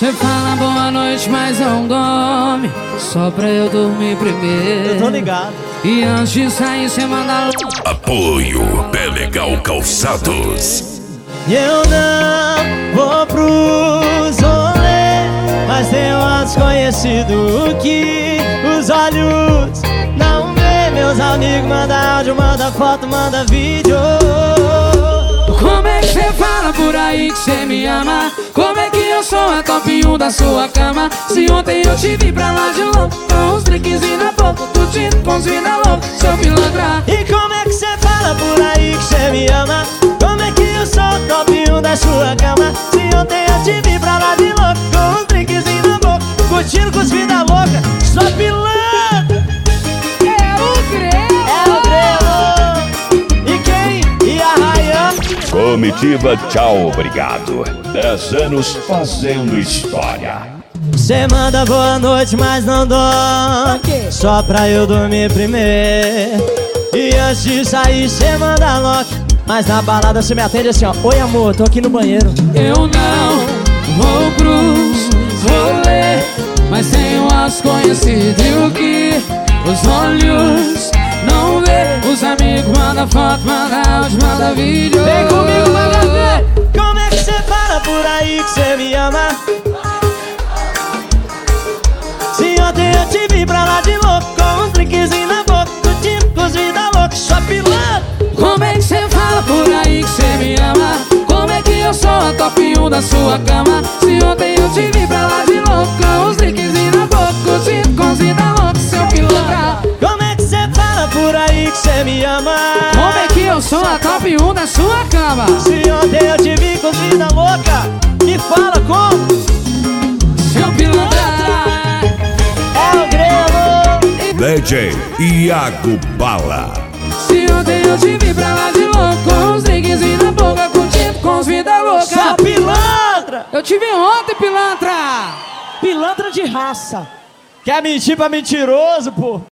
Cê fala boa noite, mas não dorme, só pra eu dormir primeiro. Eu tô ligado. E antes de sair cê manda Apoio Pé Legal Calçados. Eu não vou pros rolê, mas tenho um desconhecido que os olhos não vê. Meus amigos mandam áudio, manda foto, manda vídeo. Como é que cê fala por aí que cê me ama? Como é que eu sou a top 1 da sua cama? Se ontem eu te vi pra lá de louco, com os drinkzinhos na boca, curtindo com os vida louca, seu pilantra. E como é que cê fala por aí que cê me ama? Como é que eu sou o top 1 da sua cama? Se ontem eu te vi pra lá de louco, com os drinkzinhos na boca, curtindo com os vida louca, sua pilantra. Comitiva Tchau Obrigado. 10 anos fazendo história. Cê manda boa noite, mas não dorme, só pra eu dormir primeiro. E antes de sair cê manda lock, mas na balada cê me atende assim ó: oi amor, tô aqui no banheiro. Eu não vou pros rolê, mas tenho as conhecidas e o que os olhos não vê. Os amigos mandam foto, mandam áudio, mandam vídeo. Vem comigo, manda ver. Como é que cê fala por aí que cê me ama? Se ontem eu te vi pra lá de louco, com uns drinkzinhos na boca, curtindo com os vida louca, sua pilantra. Como é que cê fala por aí que cê me ama? Como é que eu sou a top 1 da sua cama? Se ontem eu te vi pra lá de louco, com os drinkzinhos na boca, curtindo com os vida louca, seu pilantra. Como é que cê fala por aí que cê me ama? Como é que eu sou a top 1 da sua cama? Se ontem eu te vi com os vida louca, me fala como? Seu pilantra. É o Grelo. DJ Iago Bala. Se ontem eu te vi pra lá de louco, com os drinkzinhos na boca, curtindo com os vida louca. Sua pilantra. Eu te vi ontem, pilantra. Pilantra de raça. Quer mentir pra mentiroso, pô?